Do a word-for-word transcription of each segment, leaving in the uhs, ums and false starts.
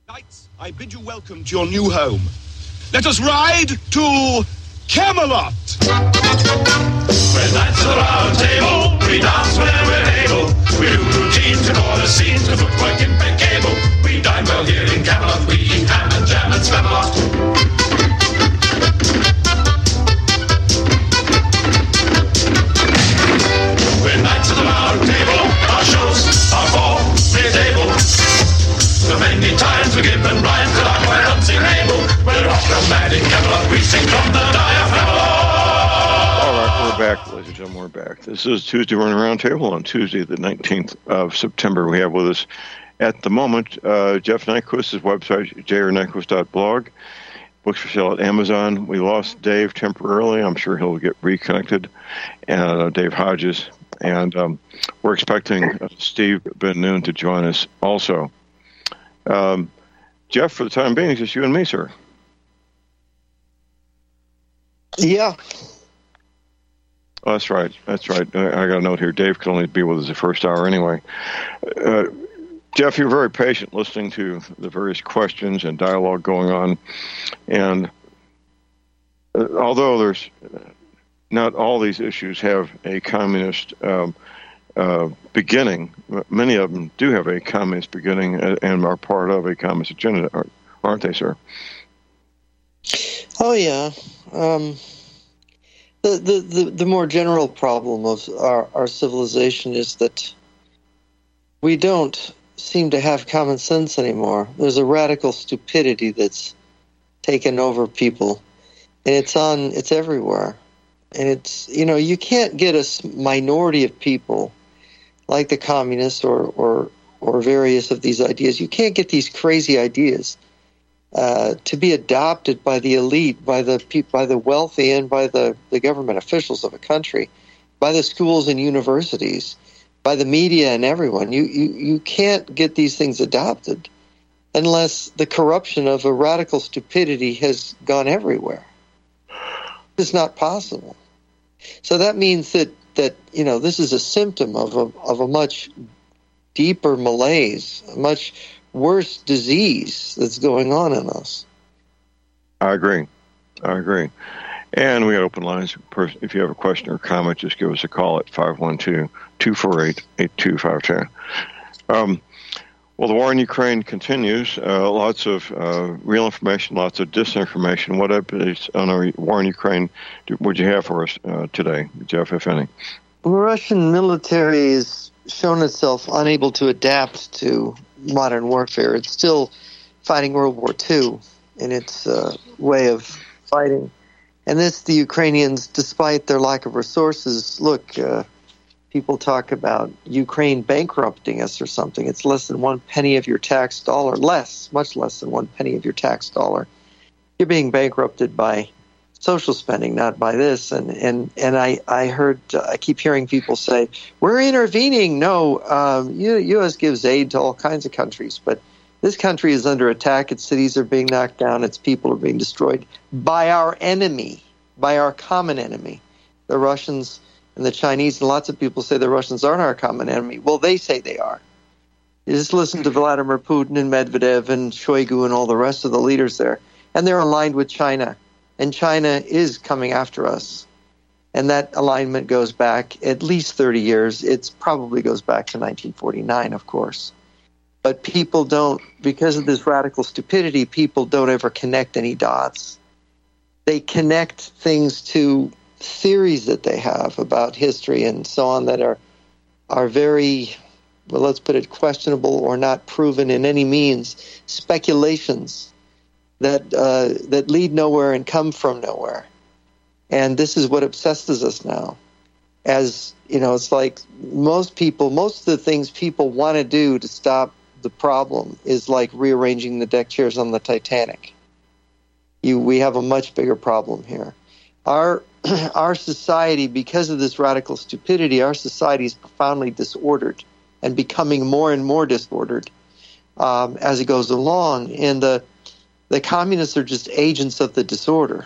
Knights, I bid you welcome to your new home. Let us ride to Camelot. We're knights of the round table, we dance when we're able. We do routines and order scenes, the footwork impeccable. We dine well here in Camelot, we eat ham and jam and Spamalot. We're knights of the round table, our shows are for mid-table. So many times we give and rhyme till our choir dancing able. We're off and mad in Camelot, we sing from the diaphragm. All right, we're back, ladies and gentlemen, we're back. This is Tuesday Morning Roundtable on Tuesday, the nineteenth of September. We have with us at the moment uh, Jeff Nyquist's website, j r nyquist dot blog. Books for sale at Amazon. We lost Dave temporarily. I'm sure he'll get reconnected. And uh, Dave Hodges. And um, we're expecting uh, Steve Ben Noon to join us also. Um, Jeff, for the time being, it's just you and me, sir. Yeah. Oh, that's right. That's right. I, I got a note here. Dave could only be with us the first hour anyway. Uh, Jeff, you're very patient listening to the various questions and dialogue going on. And uh, although there's not all these issues have a communist um, uh, beginning, many of them do have a communist beginning and are part of a communist agenda, aren't they, sir? Oh, yeah. Um, the, the, the, the more general problem of our, our civilization is that we don't seem to have common sense anymore. There's a radical stupidity that's taken over people, and it's on, it's everywhere. And it's, you know, you can't get a minority of people like the communists or, or, or various of these ideas. You can't get these crazy ideas uh, to be adopted by the elite, by the by the wealthy, and by the, the government officials of a country, by the schools and universities, by the media and everyone. You, you, you can't get these things adopted unless the corruption of a radical stupidity has gone everywhere. It's not possible. So that means that, that you know, this is a symptom of a, of a much deeper malaise, a much worse disease that's going on in us. I agree. I agree. And we got open lines. If you have a question or comment, just give us a call at five one two, two four eight, eight two five two. Um, well, the war in Ukraine continues. Uh, lots of uh, real information, lots of disinformation. What updates on our war in Ukraine would you have for us uh, today, Jeff, if any? The Russian military has shown itself unable to adapt to modern warfare. It's still fighting World War Two in its uh, way of fighting. And this, the Ukrainians, despite their lack of resources, look, uh, people talk about Ukraine bankrupting us or something. It's less than one penny of your tax dollar, less, much less than one penny of your tax dollar. You're being bankrupted by social spending, not by this. And and and I I heard uh, I keep hearing people say we're intervening. No, um, U S gives aid to all kinds of countries, but this country is under attack. Its cities are being knocked down. Its people are being destroyed by our enemy, by our common enemy, the Russians and the Chinese. And lots of people say the Russians aren't our common enemy. Well, they say they are. You just listen to Vladimir Putin and Medvedev and Shoigu and all the rest of the leaders there, and they're aligned with China. And China is coming after us. And that alignment goes back at least thirty years. It probably goes back to nineteen forty-nine, of course. But people don't, because of this radical stupidity, people don't ever connect any dots. They connect things to theories that they have about history and so on that are are very, well, let's put it, questionable or not proven in any means, speculations that uh, that lead nowhere and come from nowhere. And this is what obsesses us now. As, you know, it's like most people, most of the things people want to do to stop the problem is like rearranging the deck chairs on the Titanic. You, we have a much bigger problem here. Our our society, because of this radical stupidity, our society is profoundly disordered and becoming more and more disordered um, as it goes along. And the the communists are just agents of the disorder.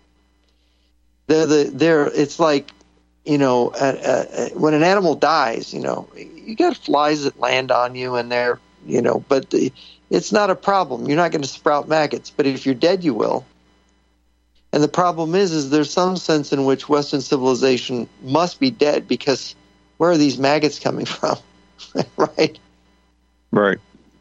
They're the they're. It's like, you know, uh, uh, when an animal dies, you know, you got flies that land on you, and they're you know, but the, it's not a problem. You're not going to sprout maggots, but if you're dead, you will. And the problem is, is there's some sense in which Western civilization must be dead, because where are these maggots coming from? Right? Right.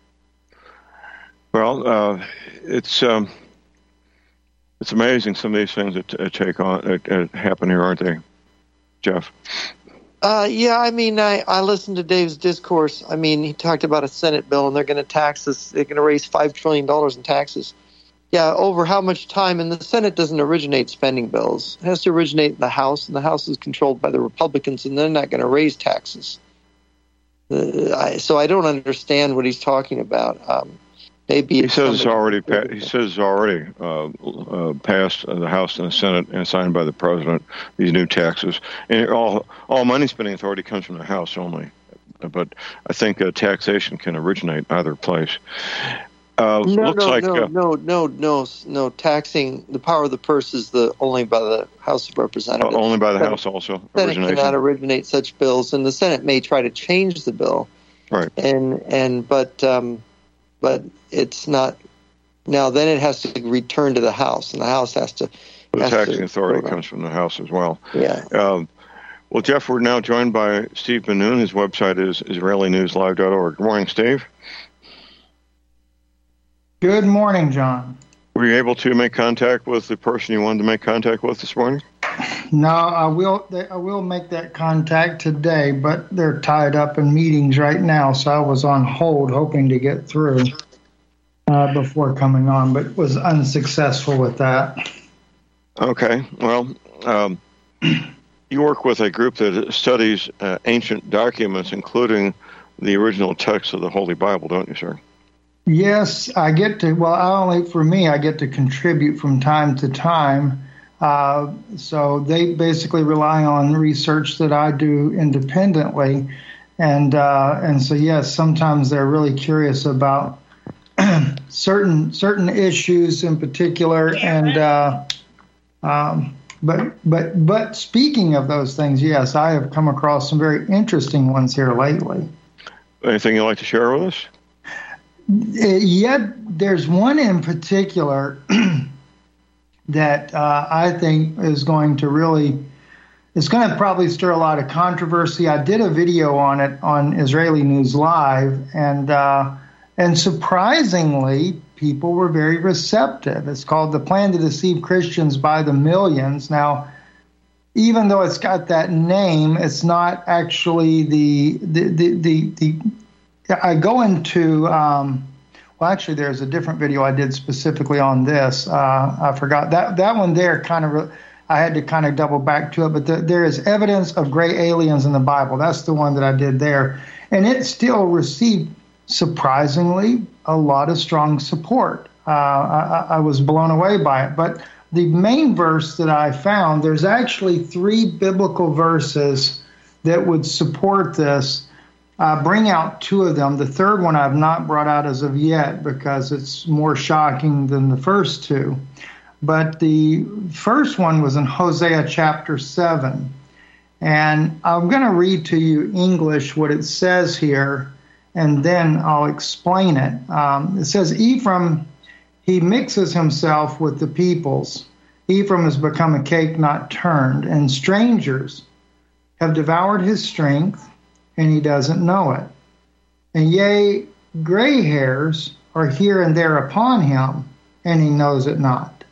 Well, uh, it's um, it's amazing some of these things that uh, take on that uh, happen here, aren't they, Jeff? Uh, yeah, I mean, I, I listened to Dave's discourse. I mean, he talked about a Senate bill, and they're going to tax us. They're going to raise five trillion dollars in taxes. Yeah, over how much time? And the Senate doesn't originate spending bills. It has to originate in the House, and the House is controlled by the Republicans, and they're not going to raise taxes. Uh, I, so I don't understand what he's talking about. Um, maybe he says it's already pa- he says it's already uh, uh, passed uh, the House and the Senate and signed by the president. These new taxes, and all all money spending authority comes from the House only. But I think uh, taxation can originate either place. Uh, no, looks no, like, no, uh, no, no, no, no. Taxing the power of the purse is the only by the House of Representatives. Uh, only by the Senate, House, also. The Senate origination. cannot originate such bills, and the Senate may try to change the bill. Right. And and but um, but it's not. Now then, it has to return to the House, and the House has to. The has taxing to authority comes from the House as well. Yeah. Um, well, Jeff, we're now joined by Steve Ben-Nun. His website is Israeli News Live dot org. Good morning, Steve. Good morning, John. Were you able to make contact with the person you wanted to make contact with this morning? No, I will. I will make that contact today, but they're tied up in meetings right now, so I was on hold hoping to get through uh, before coming on, but was unsuccessful with that. Okay. Well, um, you work with a group that studies uh, ancient documents, including the original text of the Holy Bible, don't you, sir? Yes, I get to, well, I only, for me, I get to contribute from time to time. Uh, so they basically rely on research that I do independently. And, uh, and so, yes, sometimes they're really curious about certain, certain issues in particular. And, uh, um, but, but, but speaking of those things, yes, I have come across some very interesting ones here lately. Anything you'd like to share with us? Yet there's one in particular that uh, I think is going to really, it's going to probably stir a lot of controversy. I did a video on it on Israeli News Live, and uh, and surprisingly, people were very receptive. It's called The Plan to Deceive Christians by the Millions. Now, even though it's got that name, it's not actually the the the the, the I go into, um, well, actually, there's a different video I did specifically on this. Uh, I forgot that that one there kind of, I had to kind of double back to it, but the, there is evidence of gray aliens in the Bible. That's the one that I did there. And it still received, surprisingly, a lot of strong support. Uh, I, I was blown away by it. But the main verse that I found, there's actually three biblical verses that would support this. Uh, bring out two of them. The third one I've not brought out as of yet because it's more shocking than the first two. But the first one was in Hosea chapter seven. And I'm going to read to you English what it says here, and then I'll explain it. Um, it says, Ephraim, he mixes himself with the peoples. Ephraim has become a cake not turned, and strangers have devoured his strength, and he doesn't know it. And yea, gray hairs are here and there upon him, and he knows it not.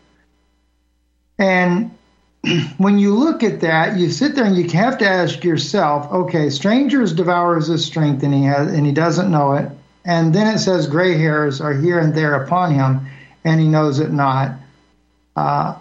And when you look at that, you sit there and you have to ask yourself, okay, strangers devours his strength, and he has, and he doesn't know it. And then it says gray hairs are here and there upon him, and he knows it not. Uh,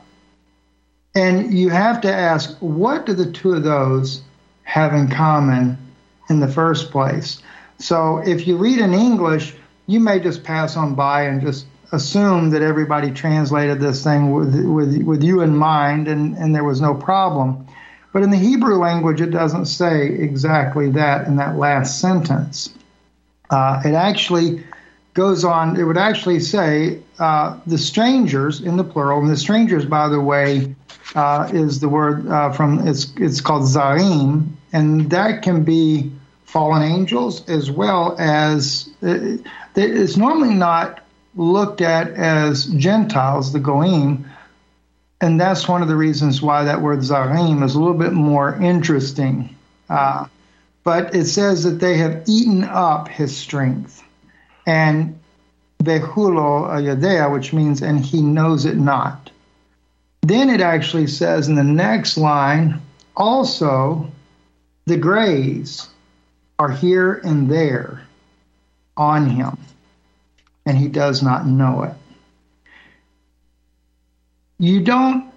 and you have to ask, what do the two of those have in common in the first place? So if you read in English, you may just pass on by and just assume that everybody translated this thing with with, with you in mind, and, and there was no problem. But in the Hebrew language, it doesn't say exactly that in that last sentence. Uh, it actually goes on, it would actually say uh, the strangers in the plural, and the strangers, by the way, uh, is the word uh, from, it's, it's called zarim, and that can be fallen angels as well as, uh, It's normally not looked at as Gentiles, the Goyim, and that's one of the reasons why that word Zarim is a little bit more interesting. Uh, but it says that they have eaten up his strength. And Vehulo Yadea, which means, and he knows it not. Then it actually says in the next line, also the grays are here and there on him, and he does not know it. You don't,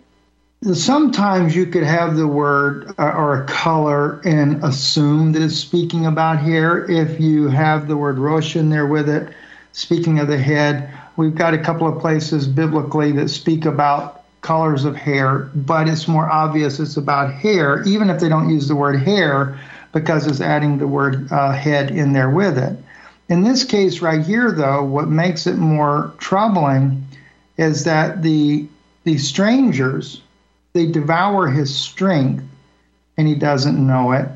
sometimes you could have the word uh, or a color and assume that it's speaking about hair. If you have the word rosh in there with it, speaking of the head, we've got a couple of places biblically that speak about colors of hair, but it's more obvious it's about hair, even if they don't use the word hair, because it's adding the word uh, head in there with it. In this case right here, though, what makes it more troubling is that the the strangers, they devour his strength, and he doesn't know it.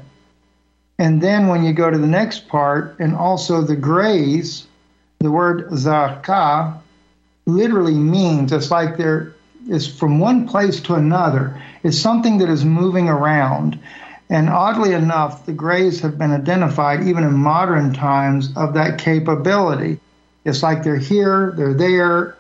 And then when you go to the next part, and also the grays, the word zaka literally means, it's like there is from one place to another. It's something that is moving around. And oddly enough, the grays have been identified, even in modern times, of that capability. It's like they're here, they're there,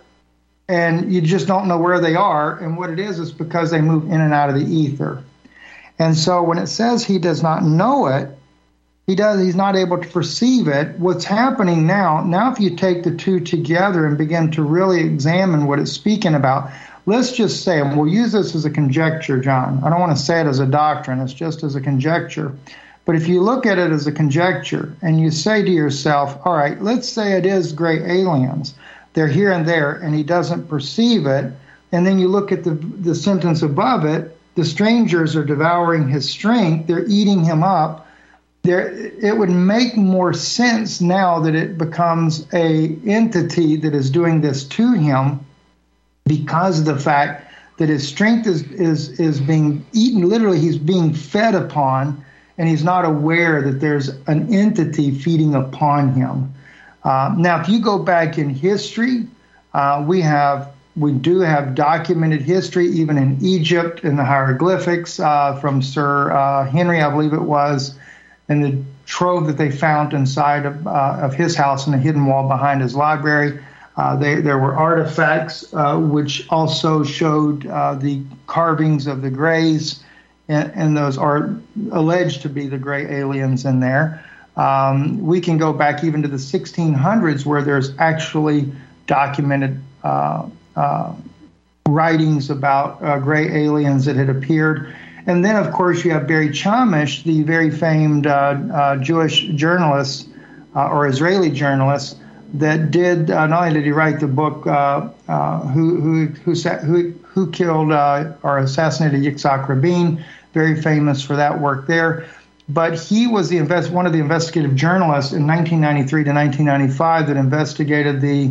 and you just don't know where they are. And what it is is because they move in and out of the ether. And so when it says he does not know it, he does, he's not able to perceive it. What's happening now, now if you take the two together and begin to really examine what it's speaking about, let's just say, and we'll use this as a conjecture, John. I don't want to say it as a doctrine. It's just as a conjecture. But if you look at it as a conjecture and you say to yourself, all right, let's say it is gray aliens. They're here and there, and he doesn't perceive it. And then you look at the, the sentence above it, the strangers are devouring his strength. They're eating him up. There, it would make more sense now that it becomes a entity that is doing this to him, because of the fact that his strength is, is, is being eaten. Literally, he's being fed upon, and he's not aware that there's an entity feeding upon him. Uh, now, if you go back in history, uh, we have we do have documented history, even in Egypt, in the hieroglyphics uh, from Sir uh, Henry, I believe it was, and the trove that they found inside of, uh, of his house in the hidden wall behind his library. Uh, they, there were artifacts uh, which also showed uh, the carvings of the grays, and, and those are alleged to be the gray aliens in there. Um, we can go back even to the sixteen hundreds, where there's actually documented uh, uh, writings about uh, gray aliens that had appeared. And then, of course, you have Barry Chamish, the very famed uh, uh, Jewish journalist uh, or Israeli journalist, that did uh, not only did he write the book uh, uh, who who who who, who killed uh, or assassinated Yitzhak Rabin, very famous for that work there, but he was the invest one of the investigative journalists in nineteen ninety-three to nineteen ninety-five that investigated the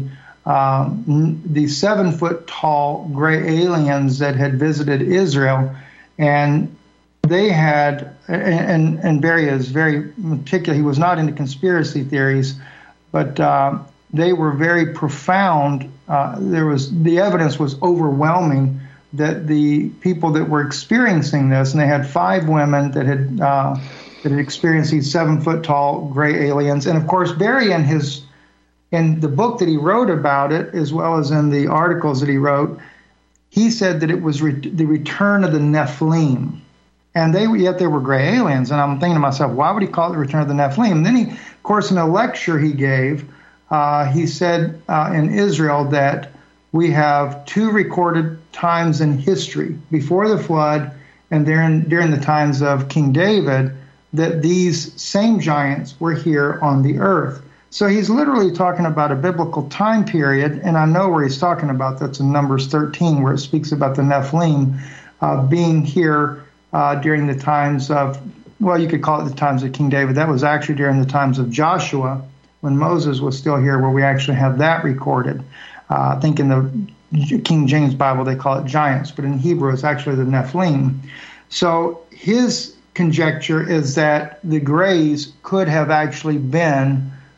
um, the seven foot tall gray aliens that had visited Israel, and they had and and Barry is very meticulous. He was not into conspiracy theories. But uh, they were very profound. Uh, there was the evidence was overwhelming that the people that were experiencing this, and they had five women that had uh, that had experienced these seven foot tall gray aliens. And of course, Barry in his in the book that he wrote about it, as well as in the articles that he wrote, he said that it was re- the return of the Nephilim. And they yet they were gray aliens. And I'm thinking to myself, why would he call it the return of the Nephilim? And then he, of course, in a lecture he gave, uh, he said uh, in Israel that we have two recorded times in history, before the flood and during, during the times of King David, that these same giants were here on the earth. So he's literally talking about a biblical time period, and I know where he's talking about. That's in Numbers thirteen, where it speaks about the Nephilim uh, being here Uh, during the times of, well, you could call it the times of King David. That was actually during the times of Joshua, when Moses was still here, where we actually have that recorded. Uh, I think in the King James Bible they call it giants, but in Hebrew it's actually the Nephilim. So his conjecture is that the grays could have actually been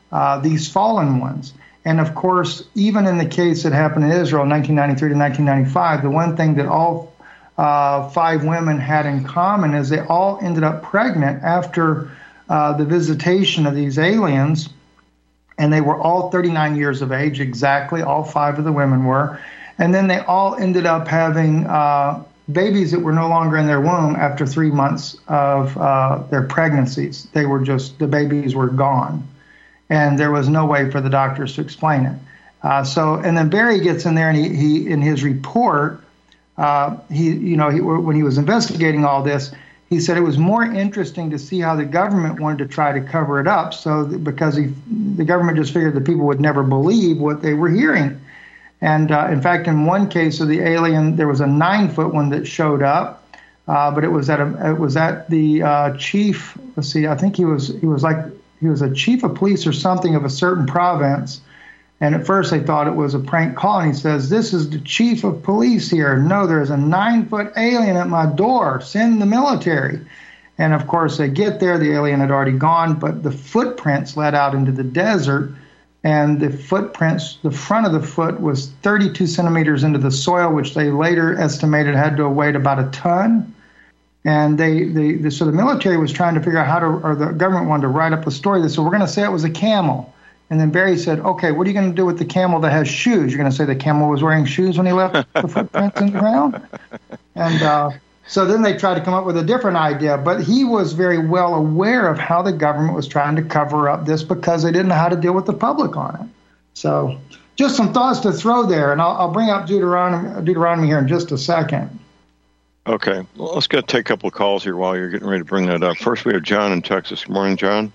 uh, these fallen ones. And of course, even in the case that happened in Israel, nineteen ninety-three to nineteen ninety-five, the one thing that all uh, five women had in common is they all ended up pregnant after uh, the visitation of these aliens, and they were all thirty-nine years of age, exactly, all five of the women were. And then they all ended up having uh, babies that were no longer in their womb after three months of uh, their pregnancies. They were just, the babies were gone. And there was no way for the doctors to explain it. Uh, so, and then Barry gets in there, and he, he in his report, uh, he, you know, he, when he was investigating all this, he said it was more interesting to see how the government wanted to try to cover it up. So, because he, the government just figured that people would never believe what they were hearing. And uh, in fact, in one case of the alien, there was a nine-foot one that showed up, uh, but it was at a, it was at the uh, chief. Let's see, I think he was he was like. He was a chief of police or something of a certain province. And at first they thought it was a prank call. And he says, this is the chief of police here. No, there's a nine-foot alien at my door. Send the military. And, of course, they get there. The alien had already gone, but the footprints led out into the desert. And the footprints, the front of the foot was thirty-two centimeters into the soil, which they later estimated had to have weighed about a ton. And they, they, they, so the military was trying to figure out how to, or the government wanted to write up a story that said, we're going to say it was a camel. And then Barry said, okay, what are you going to do with the camel that has shoes? You're going to say the camel was wearing shoes when he left the footprints in the ground? And uh, so then they tried to come up with a different idea. But he was very well aware of how the government was trying to cover up this because they didn't know how to deal with the public on it. So just some thoughts to throw there. And I'll, I'll bring up Deuteronomy, Deuteronomy here in just a second. Okay, well, let's go take a couple of calls here while you're getting ready to bring that up. First, we have John in Texas. Good morning, John.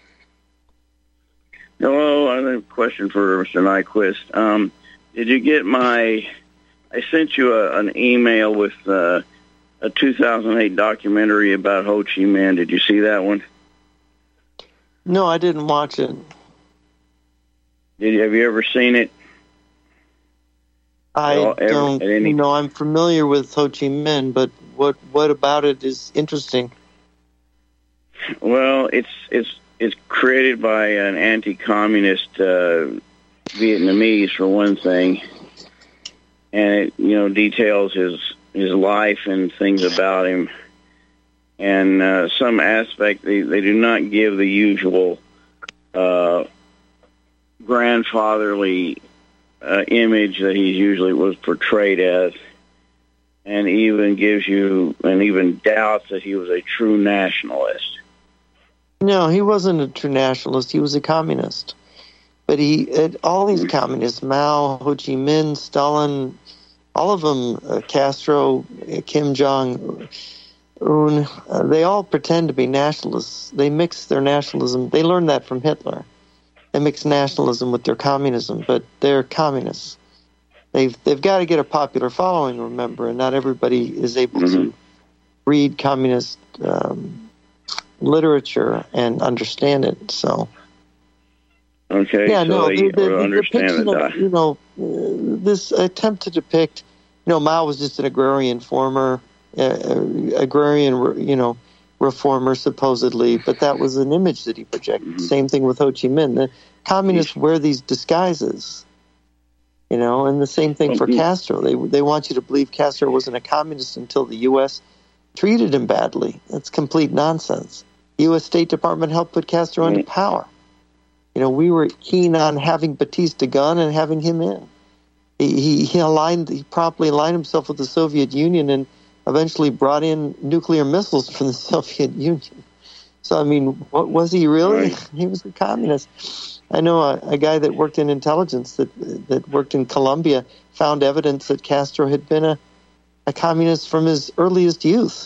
Hello, I have a question for Mister Nyquist. Um, did you get my, I sent you a, an email with uh, a two thousand eight documentary about Ho Chi Minh. Did you see that one? No, I didn't watch it. Did you, have you ever seen it? I well, ever, don't any... you know. I'm familiar with Ho Chi Minh, but what what about it is interesting? Well, it's it's it's created by an anti-communist uh, Vietnamese, for one thing, and it you know details his his life and things about him, and uh, some aspect they they do not give the usual uh, grandfatherly Uh, image that he usually was portrayed as, and even gives you, and even doubts that he was a true nationalist. No, he wasn't a true nationalist. He was a communist. But he, all these communists, Mao, Ho Chi Minh, Stalin, all of them, uh, Castro, Kim Jong-un, uh, they all pretend to be nationalists. They mix their nationalism. They learned that from Hitler. They mix nationalism with their communism, but they're communists. They've they've got to get a popular following, remember, and not everybody is able mm-hmm. to read communist um, literature and understand it. So, okay, yeah, so no, the, the, the understand depiction of, you know, uh, this attempt to depict, you know, Mao was just an agrarian former, uh, agrarian, you know. reformer, supposedly, but that was an image that he projected. Mm-hmm. Same thing with Ho Chi Minh. The communists wear these disguises, you know, and the same thing for Castro. They they want you to believe Castro wasn't a communist until the U S treated him badly. That's complete nonsense. The U S State Department helped put Castro mm-hmm. into power. You know, we were keen on having Batista gone and having him in. He, he, he aligned, he promptly aligned himself with the Soviet Union and eventually brought in nuclear missiles from the Soviet Union. So, I mean, what was he really? Right. He was a communist. I know a, a guy that worked in intelligence that that worked in Colombia found evidence that Castro had been a, a communist from his earliest youth.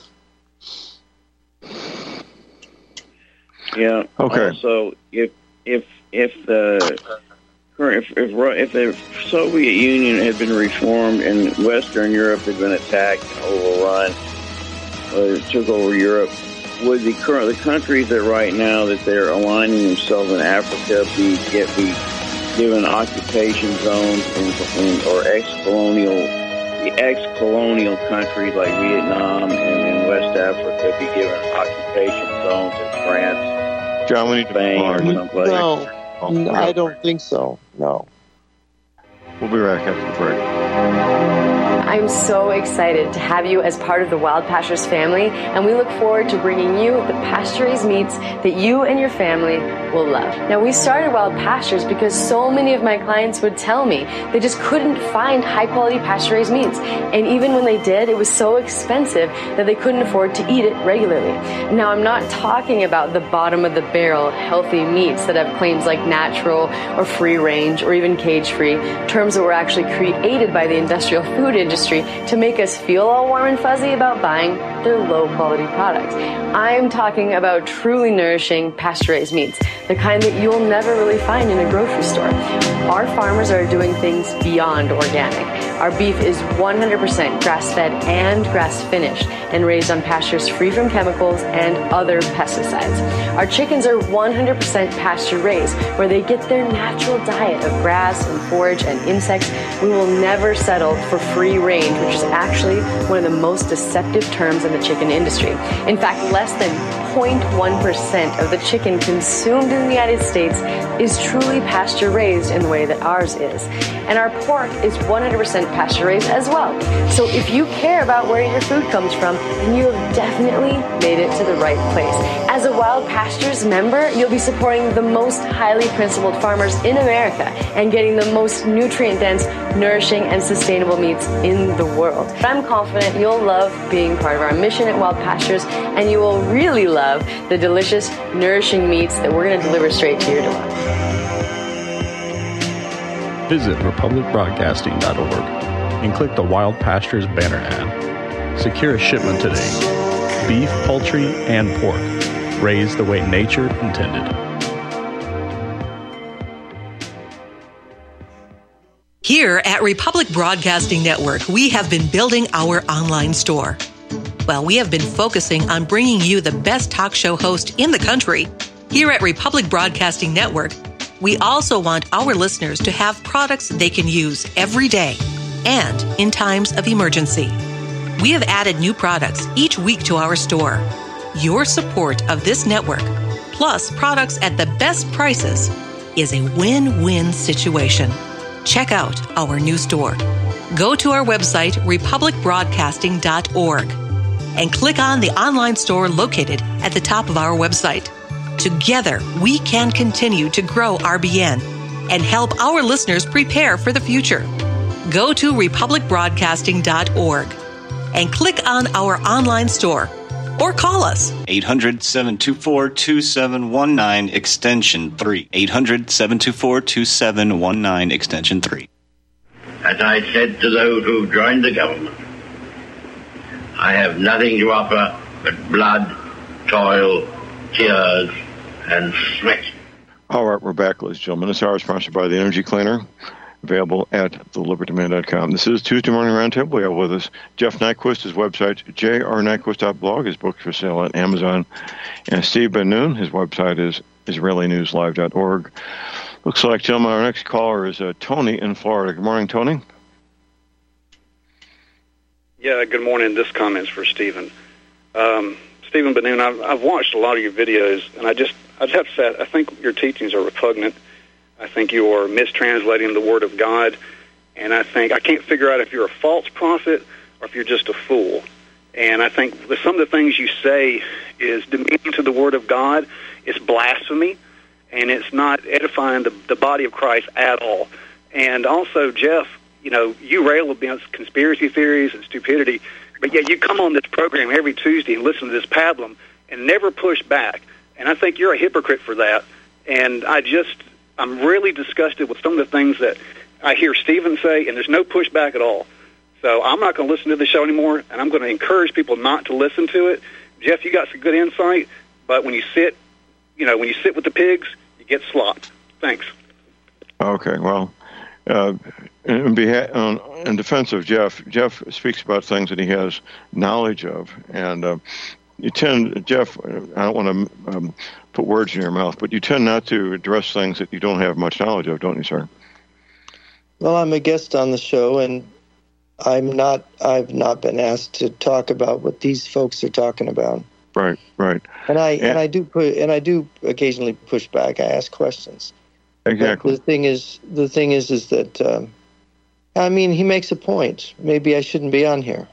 Yeah. Okay. So, if if if the If, if if the Soviet Union had been reformed and Western Europe had been attacked and overrun, or took over Europe, would the current the countries that right now that they're aligning themselves in Africa be get be given occupation zones in, in, or ex-colonial the ex-colonial countries like Vietnam and in West Africa be given occupation zones in France, John, we need Spain, to or someplace? No. Oh, I don't think so. No. We'll be right after the break. I'm so excited to have you as part of the Wild Pastures family, and we look forward to bringing you the pasture-raised meats that you and your family will love. Now, we started Wild Pastures because so many of my clients would tell me they just couldn't find high-quality pasture-raised meats, and even when they did, it was so expensive that they couldn't afford to eat it regularly. Now, I'm not talking about the bottom-of-the-barrel healthy meats that have claims like natural or free-range or even cage-free, terms that were actually created by the industrial food industry to make us feel all warm and fuzzy about buying their low-quality products. I'm talking about truly nourishing pasture-raised meats, the kind that you'll never really find in a grocery store. Our farmers are doing things beyond organic. Our beef is one hundred percent grass-fed and grass-finished and raised on pastures free from chemicals and other pesticides. Our chickens are one hundred percent pasture-raised, where they get their natural diet of grass and forage and insects. We will never settle for free range, which is actually one of the most deceptive terms in the chicken industry. In fact, less than zero point one percent of the chicken consumed in the United States is truly pasture-raised in the way that ours is. And our pork is one hundred percent pasture-raised as well. So if you care about where your food comes from, then you have definitely made it to the right place. As a Wild Pastures member, you'll be supporting the most highly principled farmers in America and getting the most nutrient-dense, nourishing, and sustainable meats in the world. I'm confident you'll love being part of our mission at Wild Pastures, and you will really love the delicious, nourishing meats that we're going to deliver straight to your door. Visit republic broadcasting dot org and click the Wild Pastures banner ad. Secure a shipment today. Beef, poultry, and pork, raised the way nature intended. Here at Republic Broadcasting Network, we have been building our online store. Well, we have been focusing on bringing you the best talk show host in the country. Here at Republic Broadcasting Network, we also want our listeners to have products they can use every day and in times of emergency. We have added new products each week to our store. Your support of this network, plus products at the best prices, is a win-win situation. Check out our new store. Go to our website, republic broadcasting dot org, and click on the online store located at the top of our website. Together, we can continue to grow R B N and help our listeners prepare for the future. Go to republic broadcasting dot org and click on our online store or call us. eight hundred, seven two four, two seven one nine, extension three. eight hundred, seven two four, two seven one nine, extension three. As I said to those who joined the government, I have nothing to offer but blood, toil, tears, and sweat. All right, we're back, ladies and gentlemen. This hour is sponsored by the Energy Cleaner, available at the liberty man dot com. This is Tuesday Morning Roundtable. We have with us Jeff Nyquist, his website, j r nyquist dot blog. His book's for sale at Amazon. And Steve Ben-Nun, his website is israeli news live dot org. Looks like, gentlemen, our next caller is uh, Tony in Florida. Good morning, Tony. Yeah, good morning. This comment's for Stephen. Um, Stephen Ben-Nun, I've, I've watched a lot of your videos, and I just, I just have to say, I think your teachings are repugnant. I think you are mistranslating the Word of God, and I think, I can't figure out if you're a false prophet or if you're just a fool. And I think some of the things you say is demeaning to the Word of God. It's blasphemy, and it's not edifying the, the body of Christ at all. And also, Jeff, you know, you rail against conspiracy theories and stupidity, but yet you come on this program every Tuesday and listen to this pablum and never push back. And I think you're a hypocrite for that. And I just, I'm really disgusted with some of the things that I hear Stephen say, and there's no pushback at all. So I'm not going to listen to the show anymore, and I'm going to encourage people not to listen to it. Jeff, you got some good insight, but when you sit, you know, when you sit with the pigs, you get slopped. Thanks. Okay, well, uh, in, beha- on, in defense of Jeff, Jeff speaks about things that he has knowledge of, and uh, you tend, Jeff, I don't want to um, put words in your mouth, but you tend not to address things that you don't have much knowledge of, don't you, sir? Well, I'm a guest on the show, and I'm not. I've not been asked to talk about what these folks are talking about. Right, right. And I and, and I do put and I do occasionally push back. I ask questions, Exactly. But the thing is, the thing is, is that um, I mean, he makes a point. Maybe I shouldn't be on here.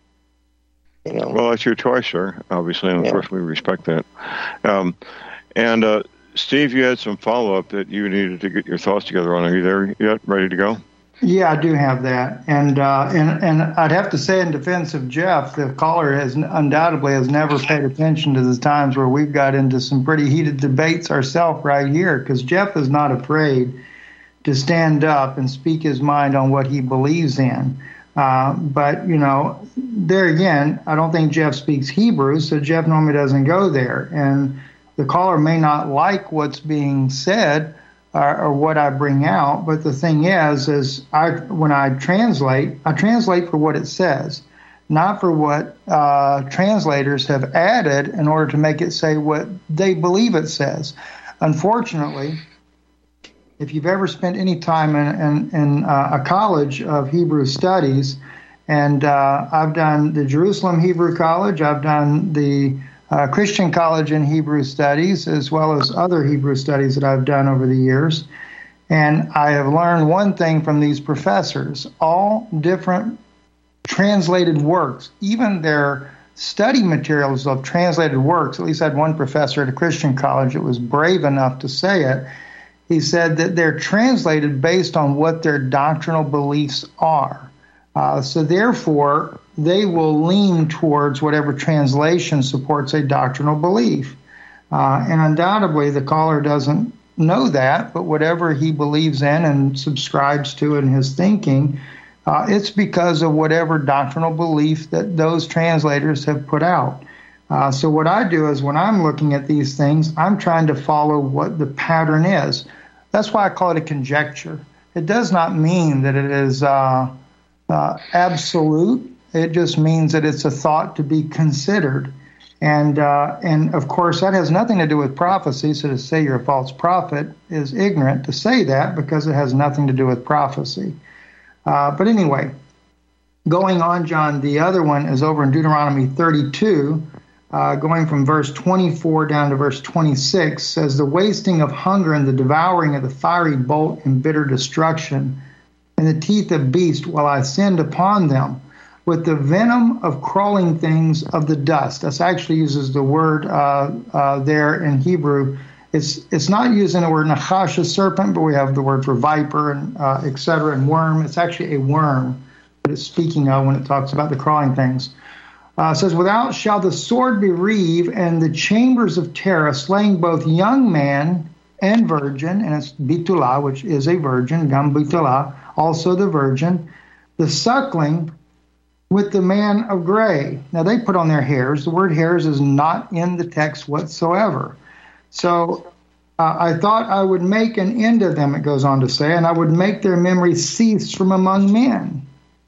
You know. Well, that's your choice, sir. Obviously, and of Yeah. course, we respect that. Um, and uh, Steve, you had some follow-up that you needed to get your thoughts together on. Are you there yet? Ready to go? Yeah, I do have that, and uh, and and I'd have to say in defense of Jeff, the caller has undoubtedly has never paid attention to the times where we've got into some pretty heated debates ourselves right here, because Jeff is not afraid to stand up and speak his mind on what he believes in. Uh, but you know, there again, I don't think Jeff speaks Hebrew, so Jeff normally doesn't go there, and the caller may not like what's being said. Or, or what I bring out, but the thing is, is I when I translate, I translate for what it says, not for what uh, translators have added in order to make it say what they believe it says. Unfortunately, if you've ever spent any time in, in, in uh, a college of Hebrew studies, and uh, I've done the Jerusalem Hebrew College, I've done the Uh, Christian College in Hebrew Studies, as well as other Hebrew studies that I've done over the years. And I have learned one thing from these professors. All different translated works, even their study materials of translated works, at least I had one professor at a Christian college that was brave enough to say it. He said that they're translated based on what their doctrinal beliefs are. Uh, so therefore, they will lean towards whatever translation supports a doctrinal belief. Uh, and undoubtedly, the caller doesn't know that, but whatever he believes in and subscribes to in his thinking, uh, it's because of whatever doctrinal belief that those translators have put out. Uh, so what I do is when I'm looking at these things, I'm trying to follow what the pattern is. That's why I call it a conjecture. It does not mean that it is uh, uh, absolute. It just means that it's a thought to be considered. And, uh, and of course, that has nothing to do with prophecy. So to say you're a false prophet is ignorant to say that, because it has nothing to do with prophecy. Uh, but anyway, going on, John, the other one is over in Deuteronomy thirty-two, uh, going from verse twenty-four down to verse twenty-six, says, the wasting of hunger and the devouring of the fiery bolt and bitter destruction, and the teeth of beast will I send upon them, with the venom of crawling things of the dust. That actually uses the word uh, uh, there in Hebrew. It's it's not using the word nachash, a serpent, but we have the word for viper and uh, et cetera, and worm. It's actually a worm that it's speaking of when it talks about the crawling things. Uh, it says, without shall the sword bereave, and the chambers of terror, slaying both young man and virgin, and it's bitulah, which is a virgin, gam bitulah, also the virgin, the suckling, with the man of gray. Now, they put on their hairs. The word hairs is not in the text whatsoever. So uh, I thought I would make an end of them, it goes on to say, and I would make their memory cease from among men.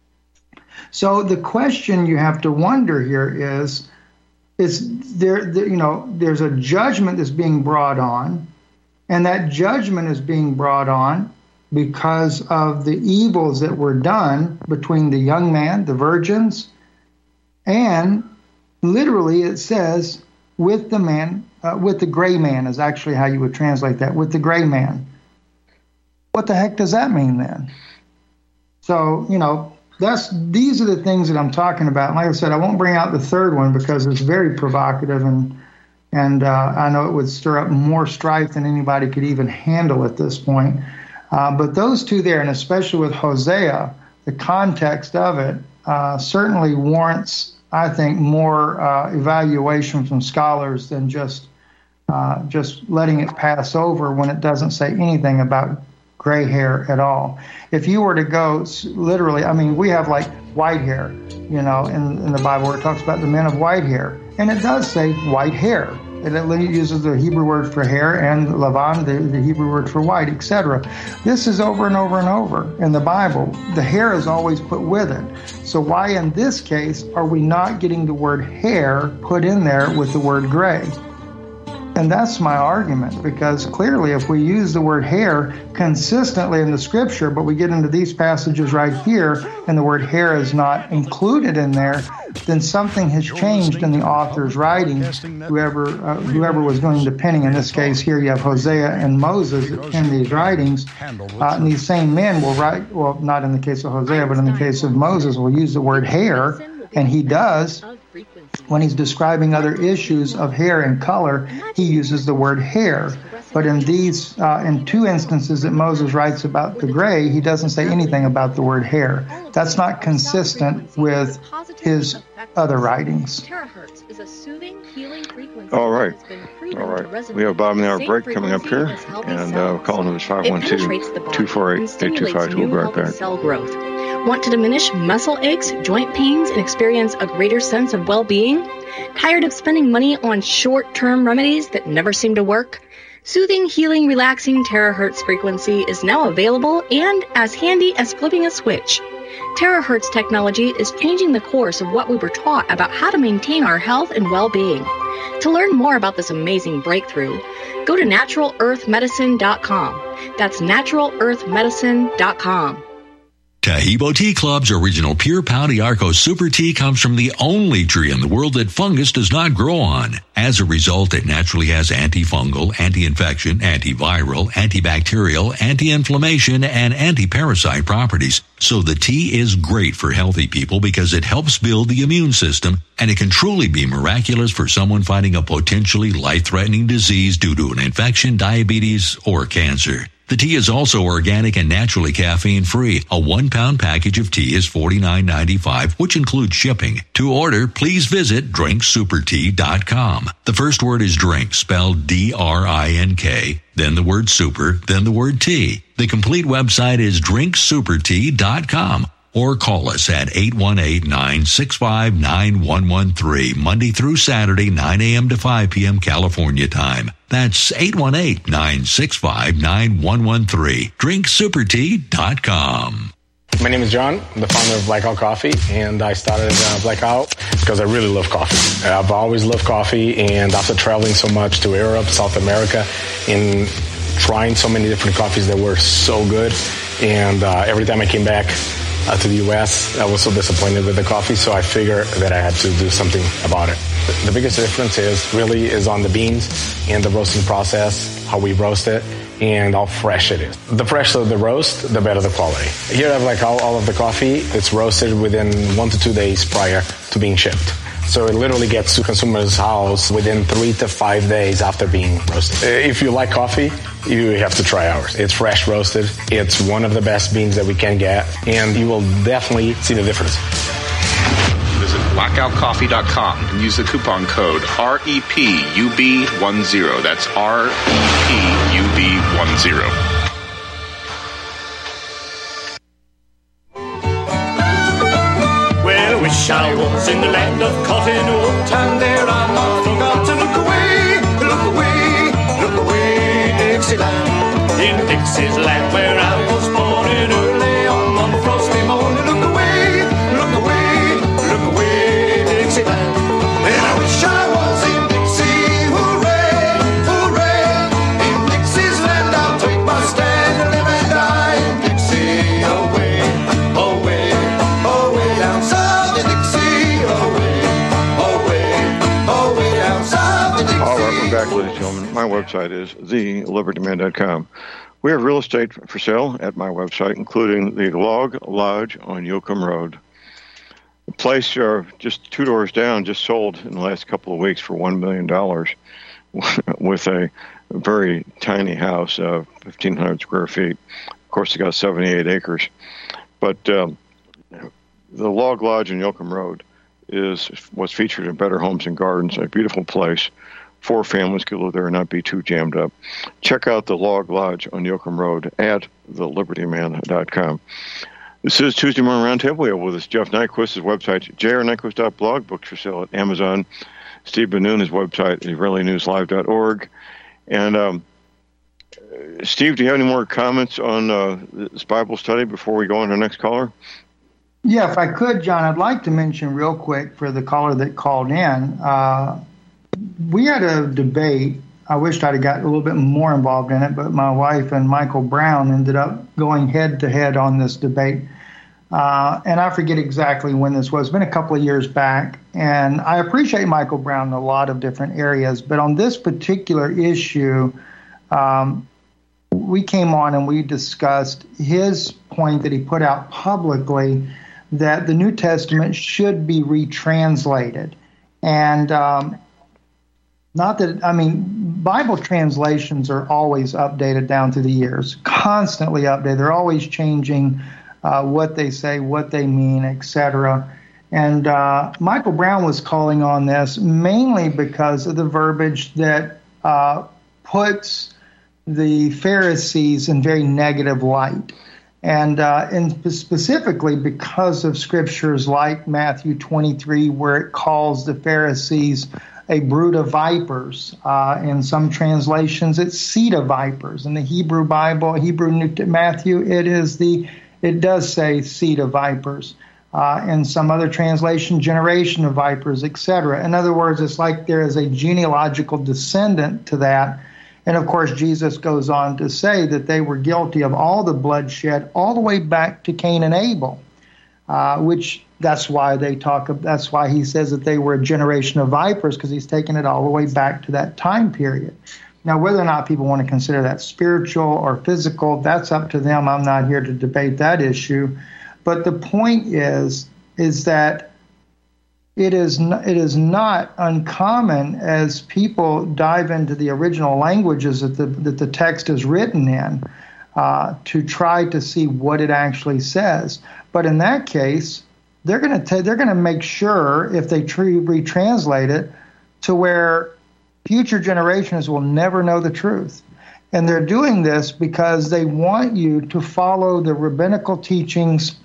So the question you have to wonder here is, is there, there, you know, there's a judgment that's being brought on, and that judgment is being brought on because of the evils that were done between the young man, the virgins, and literally it says with the man, uh, with the gray man is actually how you would translate that, with the gray man. What the heck does that mean then? So, you know, that's these are the things that I'm talking about. Like I said, I won't bring out the third one because it's very provocative, and and uh, I know it would stir up more strife than anybody could even handle at this point. Uh, but those two there, and especially with Hosea, the context of it uh, certainly warrants, I think, more uh, evaluation from scholars than just uh, just letting it pass over when it doesn't say anything about gray hair at all. If you were to go literally, I mean, we have like white hair, you know, in, in the Bible where it talks about the men of white hair, and it does say white hair. It uses the Hebrew word for hair and lavan, the, the Hebrew word for white, et cetera. This is over and over and over in the Bible. The hair is always put with it. So why in this case are we not getting the word hair put in there with the word gray? And that's my argument, because clearly if we use the word hair consistently in the scripture, but we get into these passages right here and the word hair is not included in there, then something has changed in the author's writing. Whoever uh, whoever was doing the penning, in this case here you have Hosea and Moses that pen these writings, uh, and these same men will write, well, not in the case of Hosea, but in the case of Moses, will use the word hair, and he does. When he's describing other issues of hair and color, he uses the word hair. But in these, uh, in two instances that Moses writes about the gray, he doesn't say anything about the word hair. That's not consistent with his other writings. All right. All right. We have a bottom of the hour break coming up here, and uh, calling them is five one two, two four eight, eight two five two. We'll be right back. Cell growth. Want to diminish muscle aches, joint pains, and experience a greater sense of well-being? Tired of spending money on short-term remedies that never seem to work? Soothing, healing, relaxing terahertz frequency is now available and as handy as flipping a switch. Terahertz technology is changing the course of what we were taught about how to maintain our health and well-being. To learn more about this amazing breakthrough, go to natural earth medicine dot com. That's natural earth medicine dot com. Tahibo Tea Club's original Pure Pau d'Arco Super Tea comes from the only tree in the world that fungus does not grow on. As a result, it naturally has antifungal, anti-infection, antiviral, antibacterial, anti-inflammation, and anti-parasite properties. So the tea is great for healthy people because it helps build the immune system, and it can truly be miraculous for someone fighting a potentially life-threatening disease due to an infection, diabetes, or cancer. The tea is also organic and naturally caffeine-free. A one-pound package of tea is forty-nine ninety-five, which includes shipping. To order, please visit drink super tea dot com. The first word is drink, spelled D R I N K, then the word super, then the word tea. The complete website is drink super tea dot com. Or call us at eight one eight, nine six five, nine one one three, Monday through Saturday, nine a.m. to five p.m. California time. That's eight one eight, nine six five, nine one one three. drink super tea dot com. My name is John. I'm the founder of Blackout Coffee, and I started uh, Blackout because I really love coffee. I've always loved coffee, and after traveling so much to Europe, South America, and trying so many different coffees that were so good, and uh, every time I came back Uh, to the U S, I was so disappointed with the coffee, so I figured that I had to do something about it. The biggest difference is really is on the beans and the roasting process, how we roast it, and how fresh it is. The fresher the roast, the better the quality. Here I have like all, all of the coffee. It's roasted within one to two days prior to being shipped. So it literally gets to consumer's house within three to five days after being roasted. If you like coffee, you have to try ours. It's fresh roasted. It's one of the best beans that we can get, and you will definitely see the difference. Visit blackout coffee dot com and use the coupon code R E P U B ten. That's R E P U B ten. Well, I wish I was in the land of cotton wool, and there I'm not forgot to look away, look away, look away, Dixieland. In Dixie's land where I was born, and early on one frosty morning, look away, look away, look away, Dixieland. And I wish I was in Dixie, hooray, hooray. In Dixie's land I'll take my stand and live and die in Dixie, away, away, away down south in Dixie, away, away, away down south in Dixie. All right, welcome back, ladies and gentlemen. My website is the liberty man dot com. We have real estate for sale at my website, including the Log Lodge on Yoakum Road. The place uh, just two doors down just sold in the last couple of weeks for one million dollars with a very tiny house of fifteen hundred square feet. Of course, it got seventy-eight acres. But um, the Log Lodge on Yoakum Road is what's featured in Better Homes and Gardens, a beautiful place. Four families could live there and not be too jammed up. Check out the Log Lodge on Yoakum Road at the liberty man dot com. This is Tuesday Morning Roundtable. We have with us Jeff Nyquist. His website, j r nyquist dot blog. Books for sale at Amazon. Steve Benoon, his website, israeli news live dot org. And um, Steve, do you have any more comments on uh, this Bible study before we go on to our next caller? Yeah, if I could, John, I'd like to mention real quick for the caller that called in. Uh, we had a debate I wished I'd have got a little bit more involved in it, but my wife and Michael Brown ended up going head to head on this debate. Uh, and I forget exactly when this was. It's been a couple of years back. And I appreciate Michael Brown in a lot of different areas. But on this particular issue, um, we came on and we discussed his point that he put out publicly that the New Testament should be retranslated. And um, not that, I mean, Bible translations are always updated down through the years, constantly updated. They're always changing uh, what they say, what they mean, et cetera. And uh, Michael Brown was calling on this mainly because of the verbiage that uh, puts the Pharisees in very negative light. And, uh, and specifically because of scriptures like Matthew twenty-three, where it calls the Pharisees a brood of vipers. Uh, in some translations, it's seed of vipers. In the Hebrew Bible, Hebrew New Matthew, it is the it does say seed of vipers. Uh, in some other translation, generation of vipers, et cetera. In other words, it's like there is a genealogical descendant to that. And, of course, Jesus goes on to say that they were guilty of all the bloodshed all the way back to Cain and Abel, uh, which that's why they talk. That's why he says that they were a generation of vipers, because he's taken it all the way back to that time period. Now, whether or not people want to consider that spiritual or physical, that's up to them. I'm not here to debate that issue. But the point is, is that It is not, it is not uncommon as people dive into the original languages that the that the text is written in uh, to try to see what it actually says. But in that case, they're going to they're going to make sure, if they tre- retranslate it, to where future generations will never know the truth. And they're doing this because they want you to follow the rabbinical teachings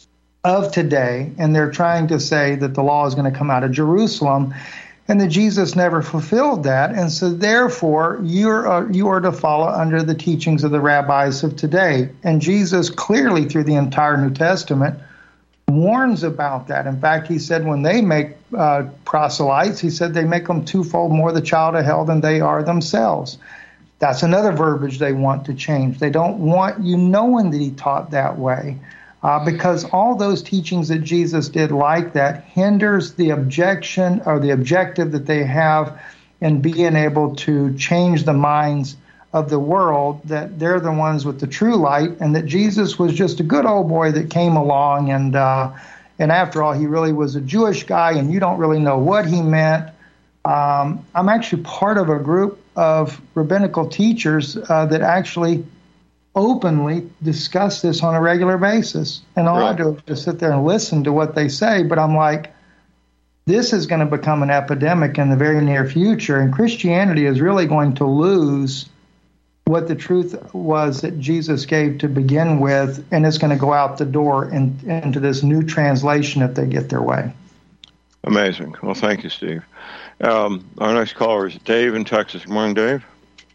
of today, and they're trying to say that the law is going to come out of Jerusalem, and that Jesus never fulfilled that, and so therefore you're uh, you are to follow under the teachings of the rabbis of today. And Jesus clearly, through the entire New Testament, warns about that. In fact, he said when they make uh, proselytes, he said they make them twofold more the child of hell than they are themselves. That's another verbiage they want to change. They don't want you knowing that he taught that way. Uh, because all those teachings that Jesus did like that hinders the objection or the objective that they have in being able to change the minds of the world, that they're the ones with the true light, and that Jesus was just a good old boy that came along, and uh, and after all, he really was a Jewish guy, and you don't really know what he meant. Um, I'm actually part of a group of rabbinical teachers uh, that actually openly discuss this on a regular basis. And all right. I do is just sit there and listen to what they say, but I'm like, this is going to become an epidemic in the very near future, and Christianity is really going to lose what the truth was that Jesus gave to begin with, and it's going to go out the door in, into this new translation if they get their way. Amazing. Well, thank you, Steve. Um, our next caller is Dave in Texas. Good morning, Dave.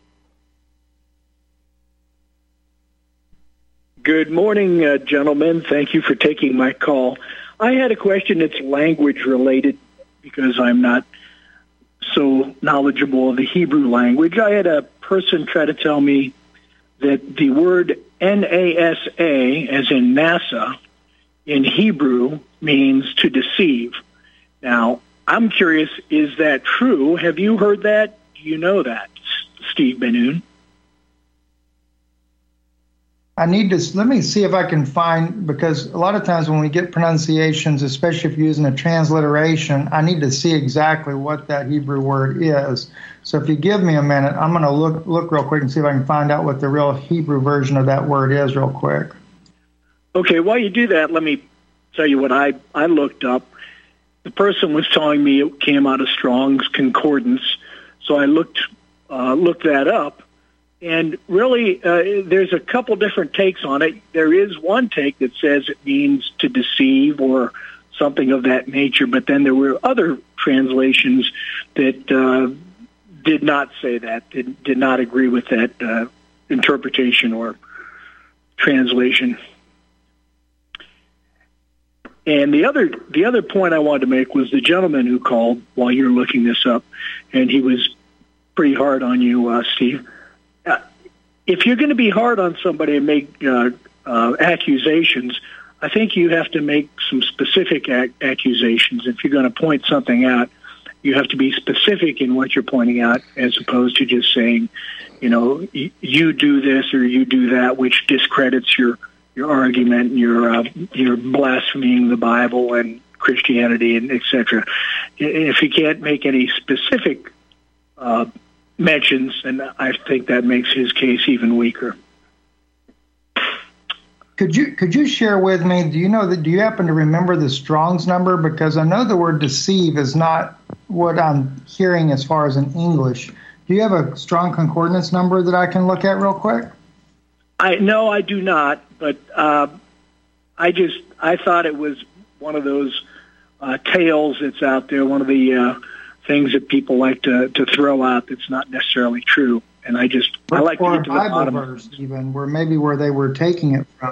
Good morning, uh, gentlemen. Thank you for taking my call. I had a question that's language related because I'm not so knowledgeable of the Hebrew language. I had a person try to tell me that the word NASA, as in NASA, in Hebrew means to deceive. Now, I'm curious, is that true? Have you heard that? Do you know that, Steve Ben-Nun? I need to, let me see if I can find, because a lot of times when we get pronunciations, especially if you're using a transliteration, I need to see exactly what that Hebrew word is. So if you give me a minute, I'm going to look look real quick and see if I can find out what the real Hebrew version of that word is real quick. Okay, while you do that, let me tell you what I, I looked up. The person was telling me it came out of Strong's Concordance, so I looked uh, looked that up. And really, uh, there's a couple different takes on it. There is one take that says it means to deceive or something of that nature, but then there were other translations that uh, did not say that, did, did not agree with that uh, interpretation or translation. And the other the other point I wanted to make was the gentleman who called while you're looking this up, and he was pretty hard on you, uh, Steve. Uh, if you're going to be hard on somebody and make uh, uh, accusations, I think you have to make some specific ac- accusations. If you're going to point something out, you have to be specific in what you're pointing out, as opposed to just saying, you know, y- you do this or you do that, which discredits your your argument, and you're uh, you're blaspheming the Bible and Christianity, and et cetera. If you can't make any specific uh, mentions, and I think that makes his case even weaker. Could you could you share with me? Do you know that? Do you happen to remember the Strong's number? Because I know the word deceive is not what I'm hearing as far as in English. Do you have a Strong Concordance number that I can look at real quick? I no, I do not. But uh, I just I thought it was one of those uh, tales that's out there, one of the uh, things that people like to, to throw out that's not necessarily true. And I just I like or to get to the Bible bottom verse, of it. even where maybe where they were taking it from.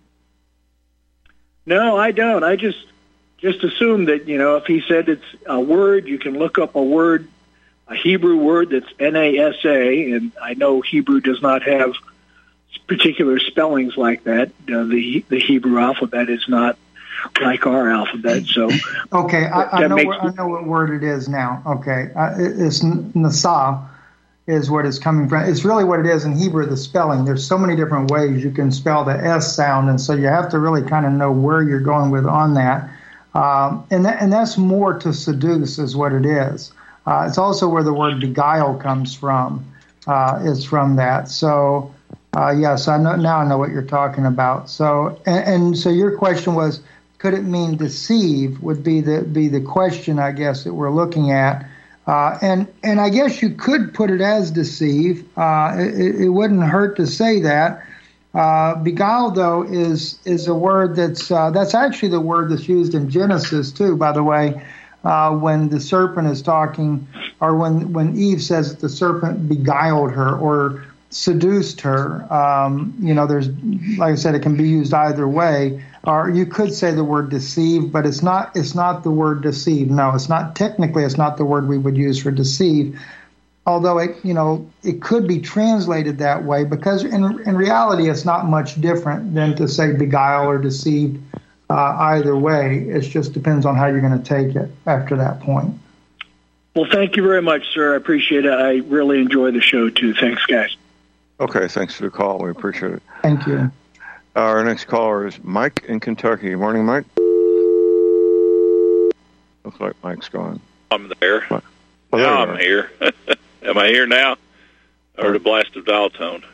No, I don't. I just just assume that, you know, if he said it's a word, you can look up a word, a Hebrew word that's N A S A, and I know Hebrew does not have particular spellings like that. Uh, the the Hebrew alphabet is not like our alphabet. So okay, I, I know makes what, I know what word it is now. Okay, uh, it, it's Nasa is what it's coming from. It's really what it is in Hebrew. The spelling. There's so many different ways you can spell the S sound, and so you have to really kind of know where you're going with on that. Um, and that, and that's more to seduce is what it is. Uh, it's also where the word beguile comes from. Uh, is from that. So. Uh, yes, I know now. I know what you're talking about. So, and, and so your question was, could it mean deceive? Would be the be the question, I guess, that we're looking at. Uh, and and I guess you could put it as deceive. Uh, it, it wouldn't hurt to say that. Uh, beguile, though, is is a word that's uh, that's actually the word that's used in Genesis too. By the way, uh, when the serpent is talking, or when when Eve says that the serpent beguiled her, or seduced her. Um, you know, there's, like I said, it can be used either way. Or you could say the word deceive, but it's not. It's not the word deceive. No, it's not. Technically, it's not the word we would use for deceive. Although it, you know, it could be translated that way, because in in reality, it's not much different than to say beguile or deceived. Uh, either way, it just depends on how you're going to take it after that point. Well, thank you very much, sir. I appreciate it. I really enjoy the show too. Thanks, guys. Okay, thanks for the call. We appreciate it. Thank you. Our next caller is Mike in Kentucky. Good morning, Mike. Looks like Mike's gone. I'm there. Well, now there I'm here. Am I here now? Or the blast of dial tone?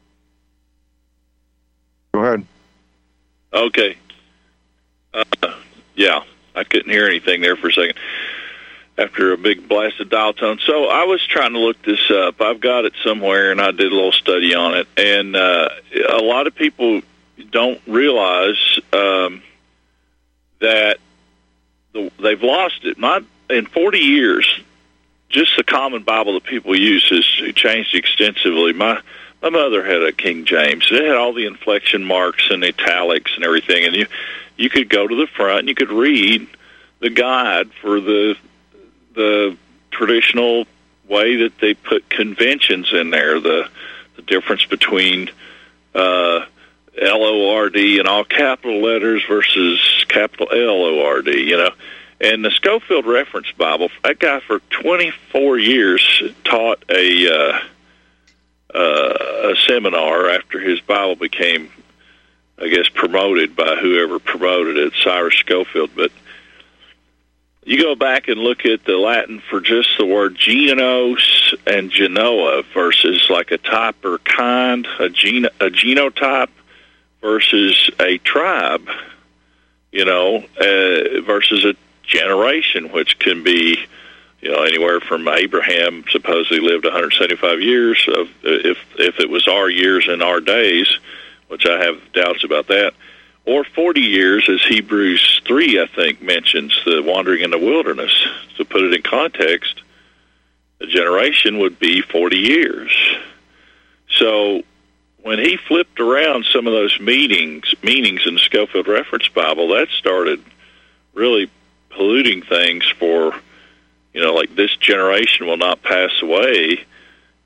Go ahead. Okay. Uh, yeah, I couldn't hear anything there for a second after a big blast of dial tone. So I was trying to look this up. I've got it somewhere, and I did a little study on it. And uh, a lot of people don't realize um, that the, they've lost it. Not in forty years, just the common Bible that people use has changed extensively. My my mother had a King James. It had all the inflection marks and italics and everything. And you, you could go to the front and you could read the guide for the the traditional way that they put conventions in there, the the difference between uh, L O R D and all capital letters versus capital L O R D, you know. And the Scofield Reference Bible, that guy for twenty-four years taught a, uh, uh, a seminar after his Bible became, I guess, promoted by whoever promoted it, Cyrus Scofield. But you go back and look at the Latin for just the word genos and genoa versus like a type or kind, a, gen- a genotype versus a tribe, you know, uh, versus a generation, which can be, you know, anywhere from Abraham supposedly lived one hundred seventy-five years, of, if if it was our years and our days, which I have doubts about that, or forty years, as Hebrews three, I think, mentions the wandering in the wilderness. To put it in context, a generation would be forty years. So when he flipped around some of those meanings, meanings in the Scofield Reference Bible, that started really polluting things for, you know, like this generation will not pass away.